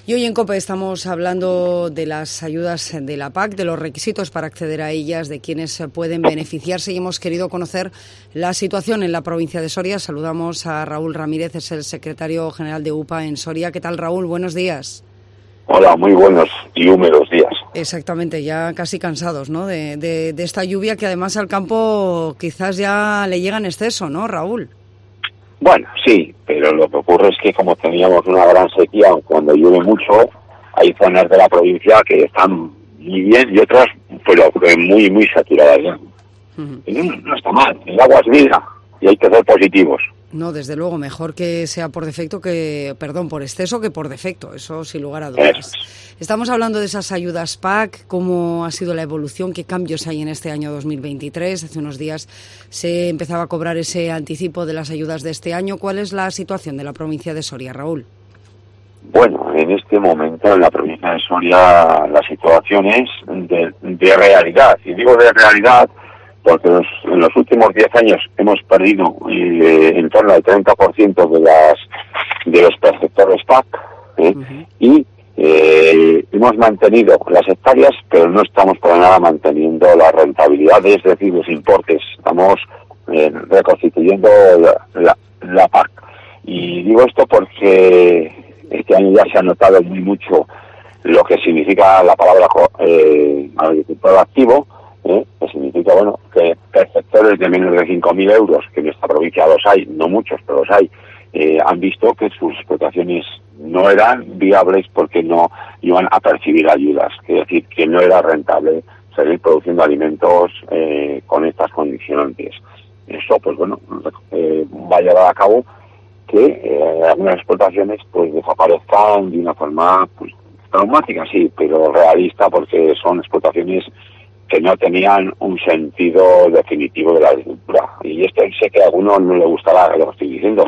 Y hoy en COPE estamos hablando de las ayudas de la PAC, de los requisitos para acceder a ellas, de quienes pueden beneficiarse, y hemos querido conocer la situación en la provincia de Soria. Saludamos a Raúl Ramírez, es el secretario general de UPA en Soria. ¿Qué tal, Raúl? Buenos días. Hola, muy buenos y húmedos días. Exactamente, ya casi cansados, ¿no?, de esta lluvia que además al campo quizás ya le llega en exceso, ¿no, Raúl? Bueno, sí, pero lo que ocurre es que como teníamos una gran sequía, cuando llueve mucho, hay zonas de la provincia que están muy bien y otras pero muy saturadas ya. Y no está mal, el agua es vida y hay que ser positivos. No, desde luego, mejor que sea por defecto por exceso que por defecto, eso sin lugar a dudas. Estamos hablando de esas ayudas PAC, cómo ha sido la evolución, qué cambios hay en este año 2023. Hace unos días se empezaba a cobrar ese anticipo de las ayudas de este año. ¿Cuál es la situación de la provincia de Soria, Raúl? Bueno, en este momento en la provincia de Soria la situación es de realidad, y digo de realidad porque en los últimos 10 años hemos perdido en torno al 30% de los perceptores PAC, y hemos mantenido las hectáreas, pero no estamos para nada manteniendo la rentabilidad, es decir, los importes. Estamos reconstituyendo la PAC. Y digo esto porque este año ya se ha notado muy mucho lo que significa la palabra agricultor activo, que significa, bueno, que perceptores de menos de 5.000 euros, que en esta provincia los hay, no muchos, pero los hay, han visto que sus explotaciones no eran viables porque no iban a percibir ayudas, es decir, que no era rentable seguir produciendo alimentos con estas condicionantes. Eso, pues bueno, va a llevar a cabo que algunas explotaciones pues desaparezcan de una forma pues traumática, sí, pero realista, porque son explotaciones que no tenían un sentido definitivo de la agricultura. Y esto sé que a algunos no le gustará lo que estoy diciendo,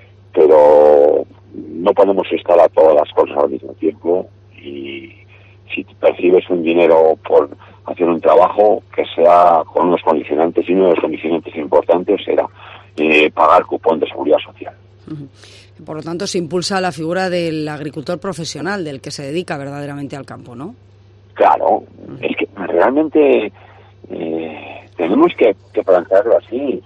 pero no podemos instalar todas las cosas al mismo tiempo, y si percibes un dinero por hacer un trabajo, que sea con unos condicionantes, y uno de los condicionantes importantes será pagar cupón de seguridad social. Por lo tanto, se impulsa la figura del agricultor profesional, del que se dedica verdaderamente al campo, ¿no? Claro, es que realmente tenemos que plantearlo así.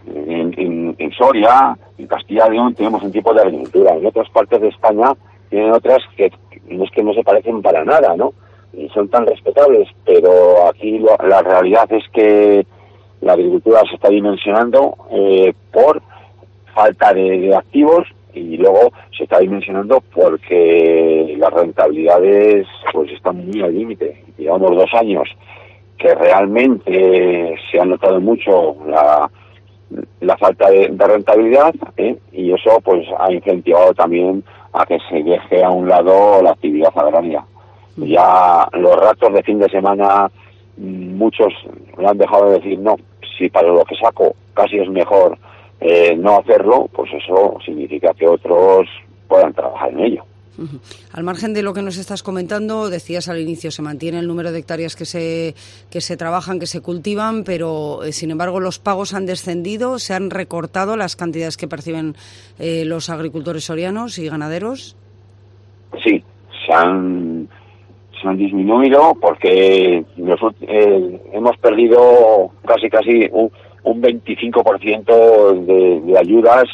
En Soria, en Castilla y León tenemos un tipo de agricultura. En otras partes de España tienen otras que no se parecen para nada, ¿no? Y son tan respetables, pero aquí la realidad es que la agricultura se está dimensionando por falta de activos, y luego se está dimensionando porque las rentabilidades pues están muy al límite. Llevamos 2 años que realmente se ha notado mucho la falta de rentabilidad, y eso pues ha incentivado también a que se deje a un lado la actividad agraria. Ya los ratos de fin de semana muchos me han dejado de decir, no, si para lo que saco casi es mejor no hacerlo, pues eso significa que otros puedan trabajar en ello. Al margen de lo que nos estás comentando, decías al inicio, se mantiene el número de hectáreas que se trabajan, que se cultivan, pero sin embargo los pagos han descendido, se han recortado las cantidades que perciben los agricultores sorianos y ganaderos. Sí, se han disminuido porque hemos perdido casi un 25% de ayudas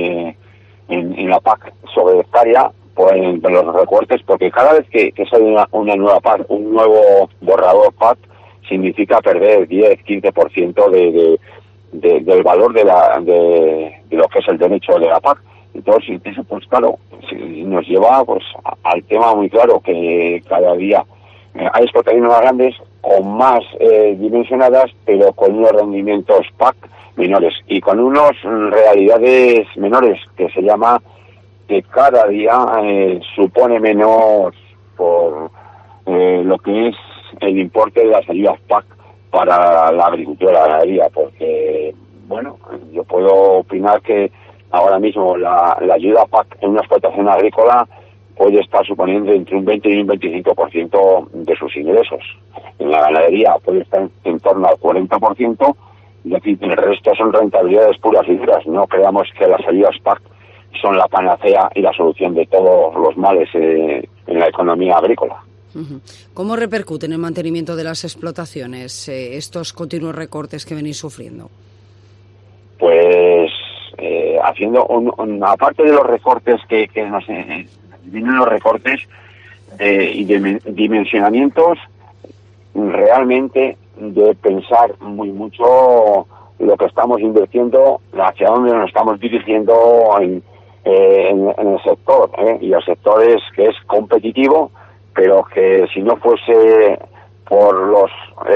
en la PAC sobre hectárea por los recortes, porque cada vez que sale una nueva PAC, un nuevo borrador PAC, significa perder 10-15% del valor de lo que es el derecho de la PAC. Entonces, eso pues claro, nos lleva pues al tema muy claro, que cada día hay explotaciones más grandes o más dimensionadas, pero con unos rendimientos PAC menores y con unas realidades menores, que se llama que cada día supone menos por lo que es el importe de las ayudas PAC para la agricultura y la ganadería, porque bueno, yo puedo opinar que ahora mismo la ayuda PAC en una explotación agrícola puede estar suponiendo entre un 20 y un 25% de sus ingresos. En la ganadería puede estar en torno al 40%, es decir, el resto son rentabilidades puras y duras. No creamos que las ayudas PAC son la panacea y la solución de todos los males la economía agrícola. ¿Cómo repercuten en el mantenimiento de las explotaciones estos continuos recortes que venís sufriendo? Pues haciendo aparte de los recortes que nos vienen los recortes y de dimensionamientos, realmente de pensar mucho lo que estamos invirtiendo, hacia dónde nos estamos dirigiendo en el sector, y el sector que es competitivo, pero que si no fuese por los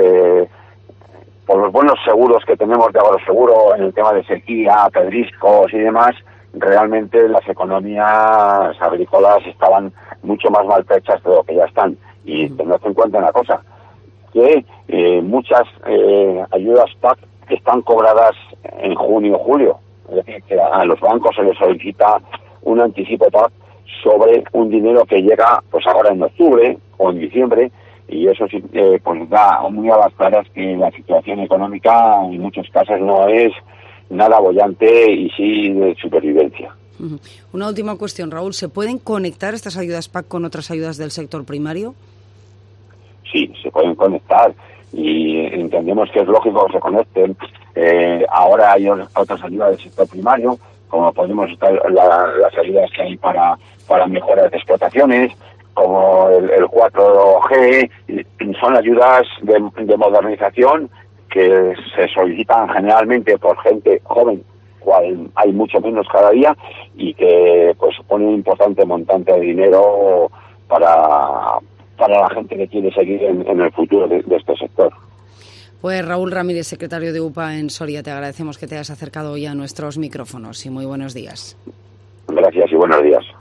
buenos seguros que tenemos de agroseguro en el tema de sequía, pedriscos y demás, realmente las economías agrícolas estaban mucho más maltrechas de lo que ya están. Y tened en cuenta una cosa, que muchas ayudas PAC están cobradas en junio o julio. Es decir, que a los bancos se les solicita un anticipo PAC sobre un dinero que llega pues ahora en octubre o en diciembre, y eso sí pues da muy a las claras que la situación económica en muchos casos no es nada boyante y sí de supervivencia. Una última cuestión, Raúl, ¿se pueden conectar estas ayudas PAC con otras ayudas del sector primario? Sí, se pueden conectar y entendemos que es lógico que se conecten. Ahora hay otras ayudas del sector primario, como podemos estar las ayudas que hay para mejoras de explotaciones, como el 4G, son ayudas de modernización que se solicitan generalmente por gente joven, cual hay mucho menos cada día, y que pues supone un importante montante de dinero para la gente que quiere seguir en el futuro de este sector. Pues Raúl Ramírez, secretario de UPA en Soria, te agradecemos que te hayas acercado hoy a nuestros micrófonos y muy buenos días. Gracias y buenos días.